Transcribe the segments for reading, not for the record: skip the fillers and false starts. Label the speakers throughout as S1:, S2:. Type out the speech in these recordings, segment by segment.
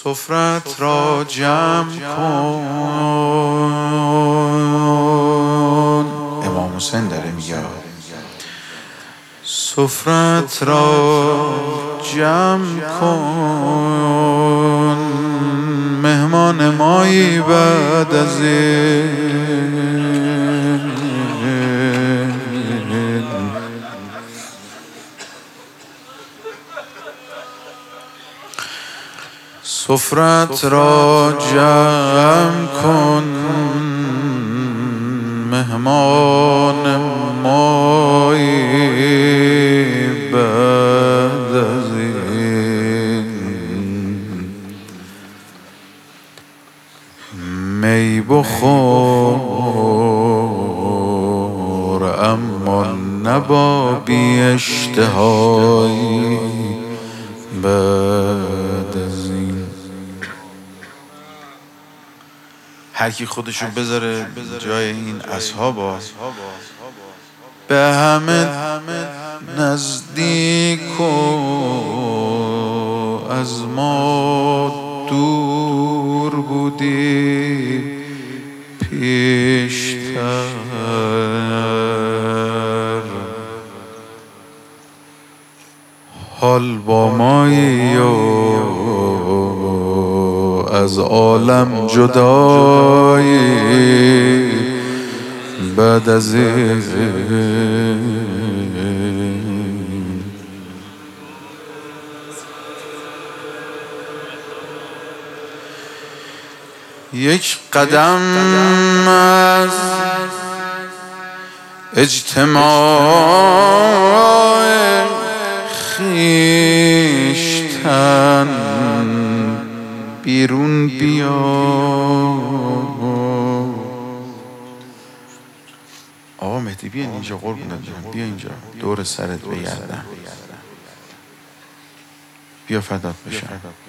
S1: سفرت را جمع کن. امام حسین داره میگه سفرت را جمع کن، مهمان مایی بعد از سفرت را جمع کن، مهمان مایی بعد از این. می بخور اما نبا بی اشتهایی بعد از این. هر کی خودشو بذاره جای این اصحابا، به همه نزدیک و از ما دور بودی پیشتر. حال با مایی و از عالم جدایی بعد از این. یک قدم از اجتماع خویشتن بیرون بیا. آقا مهدی بیا اینجا، قربونت برم، بیا اینجا دور سرت بگردم، بیا فدات بشم.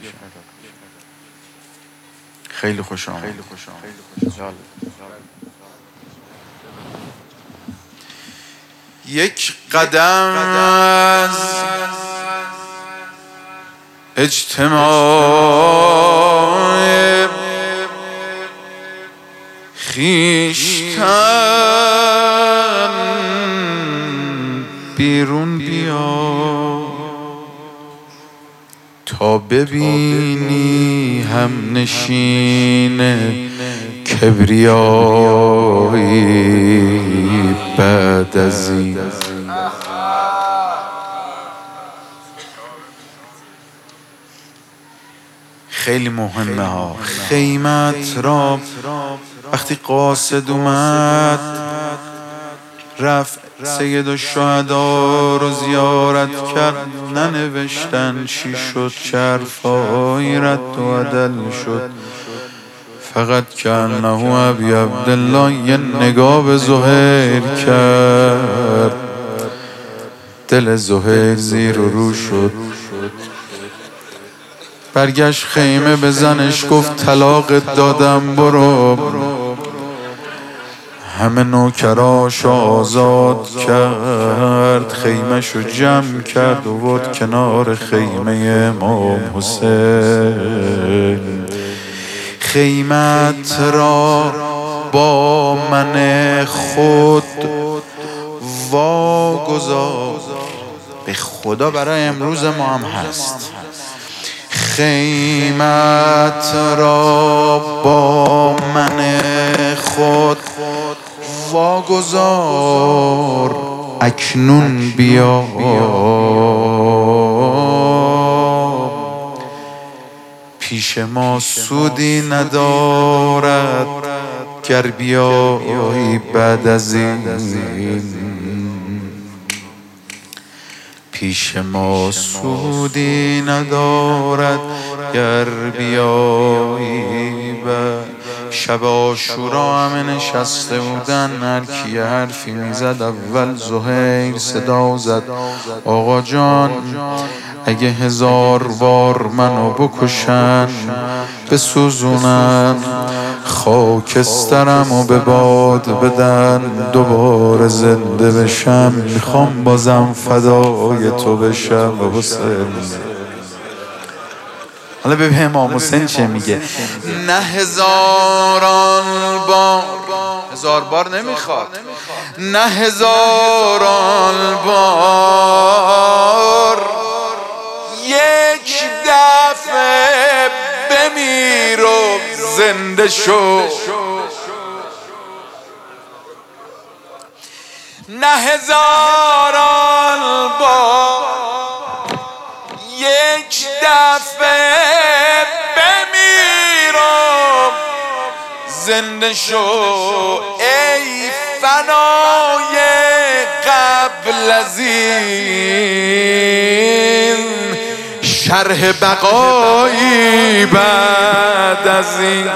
S1: خیلی خوش آمد. یک قدم از اجتماع خویشتن بیرون بیا تا ببینی هم نشین کبریایی بعد از این. خیلی مهمه ها. خیمت را وقتی قاصد اومد رفت سید الشهدا رو زیارت کرد، ننوشتن چی شد، چه حرفایی رد و عدل شد، فقط کانه ابی عبدالله یه نگاه به زهیر کرد، دل زهیر زیر و رو شد. برگشت خیمه به زنش گفت طلاقت دادم برو. همه نوکراش آزاد کرد، خیمه‌شو جمع کرد و برد کنار خیمه امام حسین. خیمت را با من خود واگذار. به خدا برای امروز ما هم هست. خیمت را با من خود واگذار، اکنون بیا پیش ما سودی ندارد گر بیایی بعد از این. پیش ما سودی ندارد گر بیایی. شب عاشورا همه نشسته بودن، هر کی حرفی میزد اول زهیر صدا زد آقا جان اگه 1000 بار منو بکشن بسوزونن، خاکسترمو به باد بدن، دوباره زنده بشم، میخوام بازم فدای تو بشم حسین. حالا به امام حسین چه میگه؟ نه هزاران بار، هزار بار نمیخواد، نه هزاران بار یک دفعه بمیر و زنده شو، نه هزاران بار یک دفعه بمیر و زنده شو، ای فنای قبل از این، شرح بقایی بعد از این.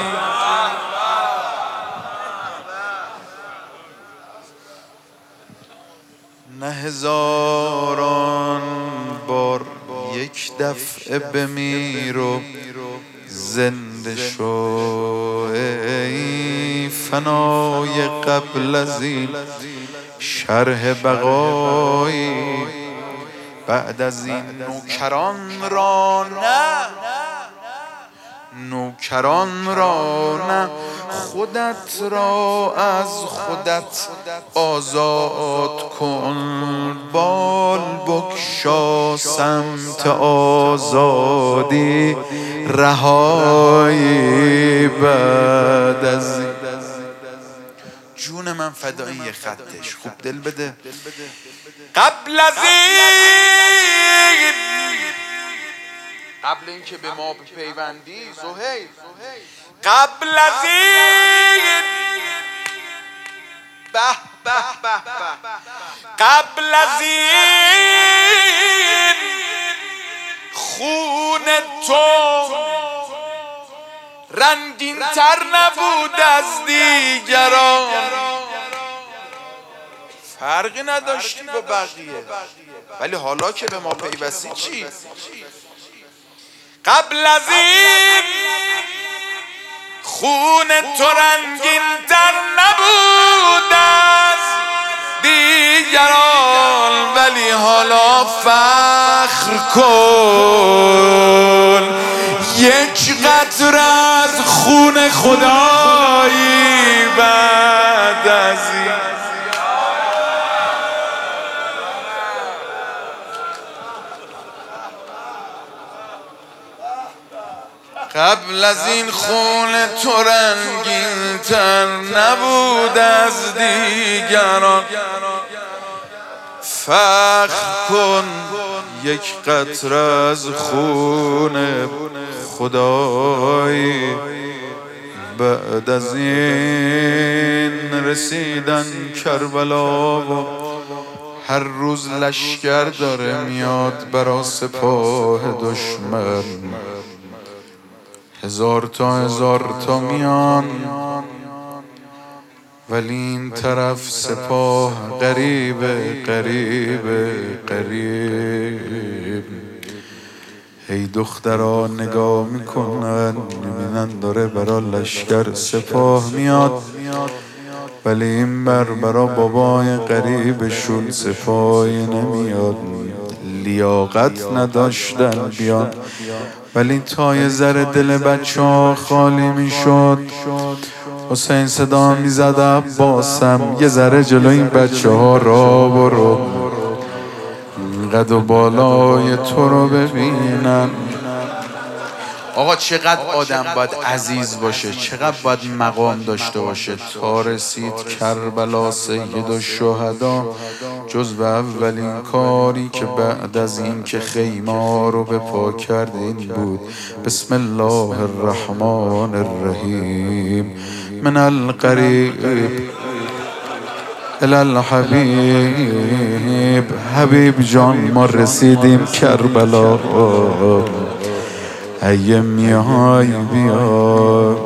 S1: نه هزاران بار یک دفعه بمیر و زنده شو، ای فنای قبل از این، شرح بقایی بعد از این. نوکران را نه، نوکران را نه، خودت را از خودت آزاد کن، بال بگشا سمت آزادی، رهایی بعد از این. جون من فدایی خطش، خوب دل بده. قبل از این، قبل اینکه به ما پیوندی زهیر، قبل از این، به به به به، قبل از این خون تو رنگین تر نبود از دیگران، فرقی نداشتی با بقیه، ولی حالا که به ما پیوستی چی؟ قبل از این خون تو رنگین تر نبود از دیگران، ولی حالا فخر کن یک قطره از خون خدایی بعد از این. قبل از این خون تو رنگین تر نبود از دیگران، فخر کن یک قطره از خون خدایی بعد از این. رسیدن کربلا و هر روز لشکر داره میاد برا سپاه دشمن، هزار تا میان، ولی این طرف سپاه قریب قریب قریب. هی دخترها نگاه میکنن میبینن داره برا لشکر سپاه میاد، ولی این برا بابای قریبشون سپاهی نمیاد، لیاقت نداشتن بیان، ولی تا یه ذره دل بچه ها خالی میشد حسین صدا میزد عباسم یه ذره جلو این بچه ها را برو، قد و بالای تو رو ببینن. آقا چقدر آدم باید عزیز باشه، چقدر باید مقام داشته باشه تا رسید کربلا سید الشهدا، جز به اولین کاری که بعد از این که خیمه رو به پا کرد این بود: بسم الله الرحمن الرحیم، من القریب الی الحبیب. حبیب جان ما رسیدیم کربلا، اگه میای بیا.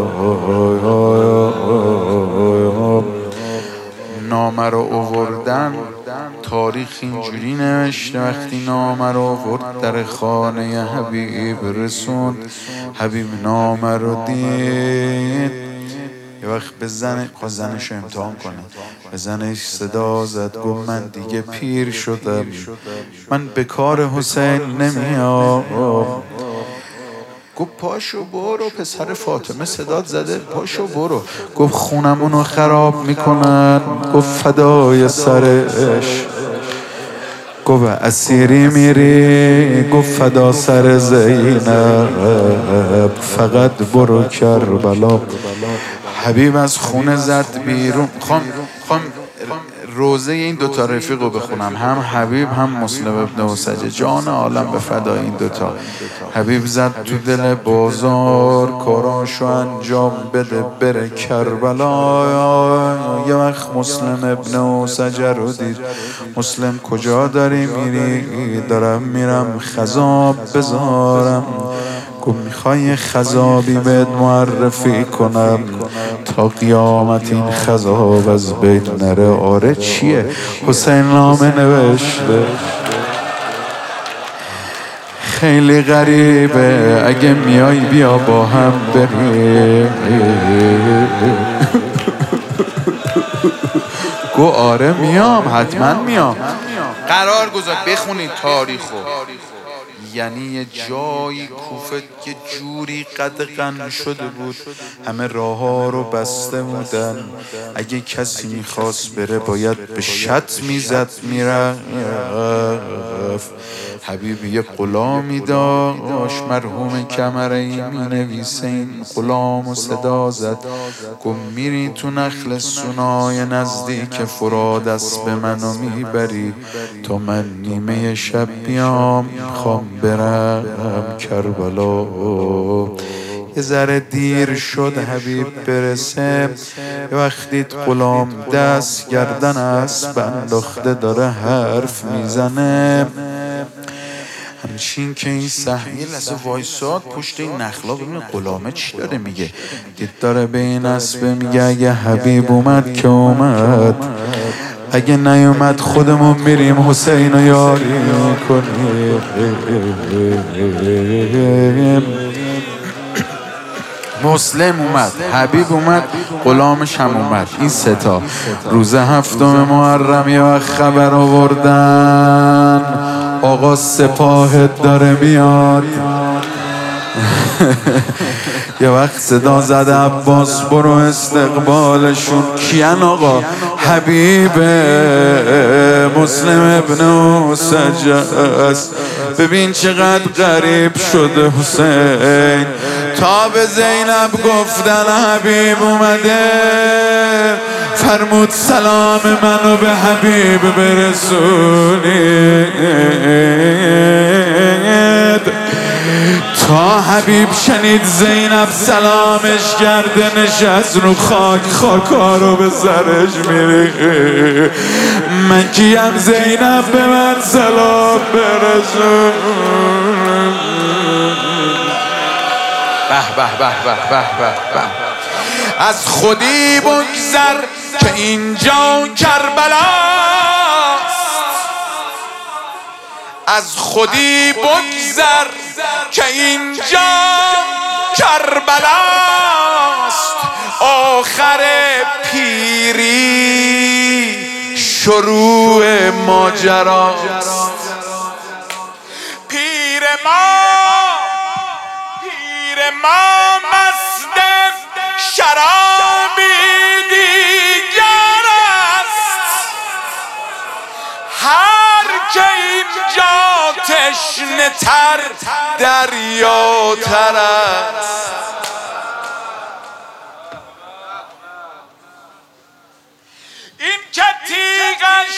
S1: نامه رو آوردن، تاریخ اینجوری نوشته وقتی نامه رو آورد در خانه حبیب رسوند، حبیب نامه رو دید، یه وقت به زنش امتحان کنه، به زنش صدا زد گفت من دیگه پیر شدم، من به کار حسین نمیام، گفت پاشو برو. پسر فاطمه صدات زده پاشو برو. گفت خونمونو خراب میکنن. گفت فدای سرش. گفت اسیری میری. گفت فدا سر زینب، فقط برو کربلا. حبیب از خونه زد بیرون. خواهم روزه این دوتا رفیق رو بخونم، هم حبیب هم مسلم ابن اوسجه. جان عالم به فدای این دوتا. حبیب زد تو دل بازار، کاراشو انجام بده بره کربلا. یه وقت مسلم ابن اوسجه رو دید. مسلم کجا داری میری؟ دارم میرم خضاب بذارم. گفت میخوای خضابی بهت معرفی کنم تا قیامت این خضاب از بین نره؟ آره چیه؟ حسین نامه نوشته خیلی غریبه، اگه میای بیا با هم بریم. گو آره میام، حتما میام. قرار گذار بخونید تاریخو. یعنی یه جایی کوفه یه جوری قدغن شده بود، همه راه ها رو بسته بودن. اگه کسی میخواست بره باید به شط میزد میرفت. حبیب یه غلامی داشت مرحوم کمرعی مینویسه. این غلام و صدا زد گفت میری تو نخل سونای نزدیک فرات اسب منو میبری تا من نیمه شب بیام خوام برم کربلا. یه ذره دیر شد حبیب برسه. یه وقتی غلام دست گردن اسب انداخته داره حرف میزنه. همچین که این صحنه یه لحظه وایساد پشت این نخلا ببینه غلامه چی داره میگه. دید داره به این اسب میگه اگه حبیب اومد که اومد، اگه نیومد خودمون میریم حسین رو یاری کنیم. مسلم اومد، حبیب اومد، غلامش هم اومد. این ستا روز هفتم محرم یه وقت خبر آوردن آقا سپاهت داره میاد. یه وقت صدا زد عباس برو استقبالشون. کیان آقا؟ حبیب مسلم ابن اوسجه است. ببین چقدر غریب شده حسین. تا به زینب گفتن حبیب اومده، فرمود سلام منو به حبیب برسونید. تا حبیب شنید زینب سلامش کرده نشست رو خاک، خاکا رو به سرش میره. من کیم زینب به من سلام برسون. به به به به به به. از خودی بگذر که اینجا کربلاست. از خودی بگذر که اینجا کربلاست. آخر پیری شروع ماجراست. پیر ما مست شرابی دیگر است. هر که اینجا تشنه تر دریاتر است. این که تیغش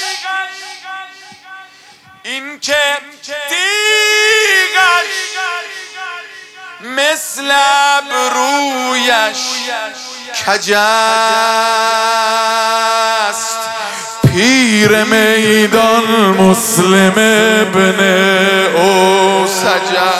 S1: مثل ابرویش کج است. پیر میدان مسلم ابن اوسجه.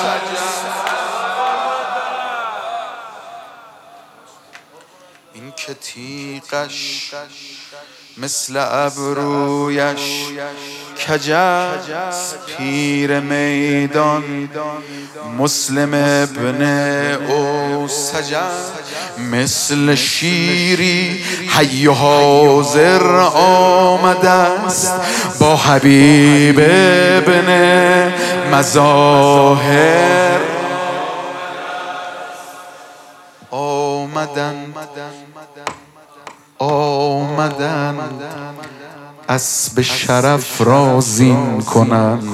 S1: این که تیغش مثل ابرویش کج است. پیر میدان مسلم ابن اوسجه. مثل شیری حی و حاضر آمده است با حبیب ابن مظاهر. آمدن اسب شرف را زین کنند،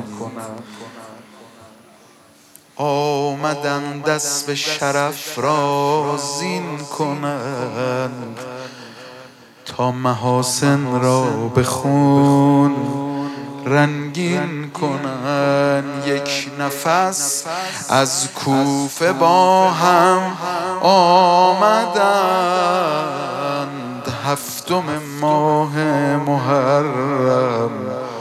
S1: آمدند اسب شرف را زین کنند، تا محاسن را به خون رنگین کنند. یک نفس از کوفه با هم آمدند، هفتم ماه محرم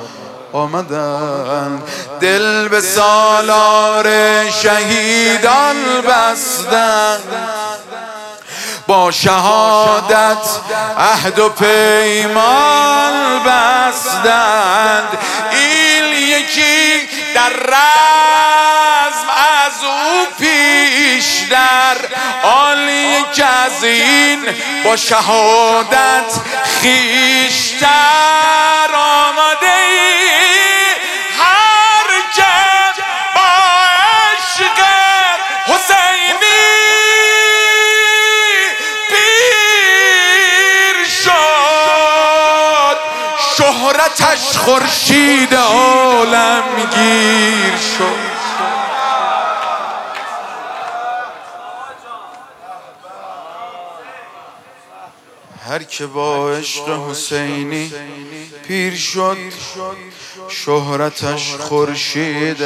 S1: آمدند. دل به سالار شهیدان بستند، با شهادت عهد و پیمان بستند. این یکی در رزم از او پیشتر، آن یک از این با شهادت خویشتر. آماده ای هر که با عشق حسینی شهرتش خورشید عالمگیر شد. هر که با عشق حسینی پیر شد، شهرتش خورشید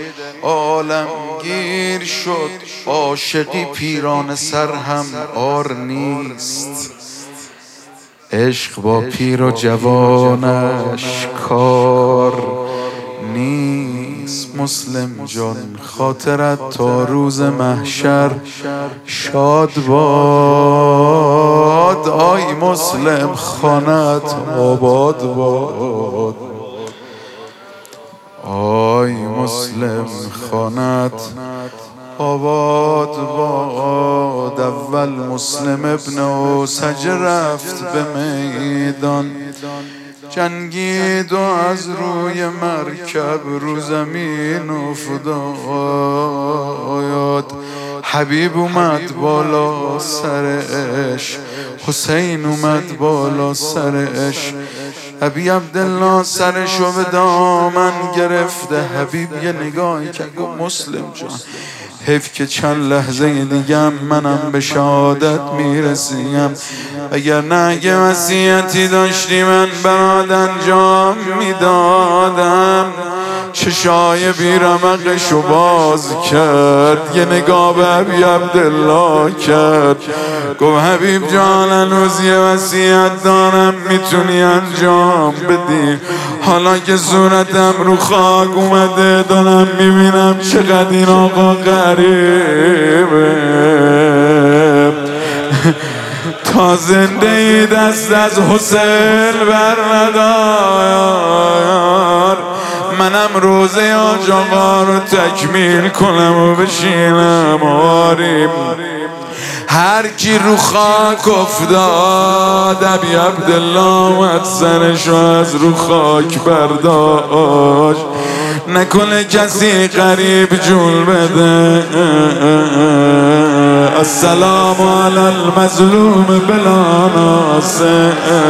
S1: عالمگیر شد. عاشقی پیران سر هم عار نیست، عشق با پیر و جوانش کار نیست. مسلم جان خاطرت تا روز محشر شاد باد، آی مسلم خانت آباد باد، آی مسلم خانت آباد باد. اول مسلم ابن اوسج رفت به میدان، جنگید و از روی مرکب رو زمین افتاد. حبیب اومد بالا سرش، حسین اومد بالا سرش. ابی عبدالله سرشو به دامن گرفته. حبیب یه نگاهی که گفت مسلم جان حیف که چند لحظه دیگم منم به شهادت میرسیم، اگر نه اگه وصیتی داشتی من برات انجام میدادم. چشای بیرمقشو باز کرد، یه نگاه به ابی عبدالله کرد، گفت حبیب جان هنوز یه وصیت دارم، میتونی انجام بدی؟ حالا که صورتم رو خاک اومده دارم میبینم چقدر این آقا غریبه، تا زنده ای دست از حسین بر ندار، منم روزه آج آقا رو تکمیل کنم و بشینم آریم. هر کی رو خاک افتاد، ابی عبدالله اومد سرشو از رو خاک برداشت. نکنه کسی غریب جول بده. السلام علی المظلوم بلا ناصر.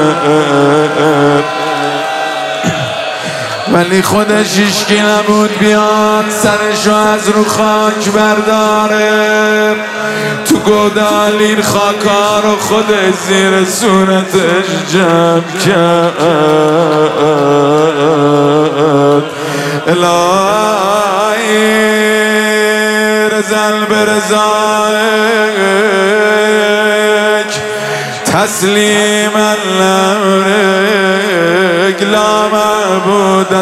S1: ولی خودش هیچکی نبود بیاد سرشو از رو خاک برداره. تو گودالین خاکا رو خودش زیر صورتش جمع کرد. الهی رزل برزایک تسلیما لامرک لا معبود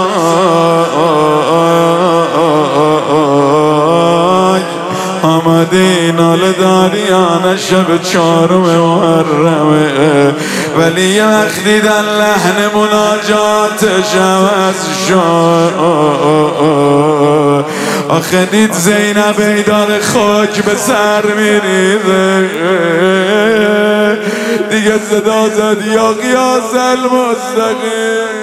S1: سواک. آمده ناله داریان شب 4 محرمه، ولی یه وقتی در لحن مناجاتش عوض شد. آخه دید زینب ایدار خاک به سر میریزه، دیگه صدا زد یا قیاس المستقیم.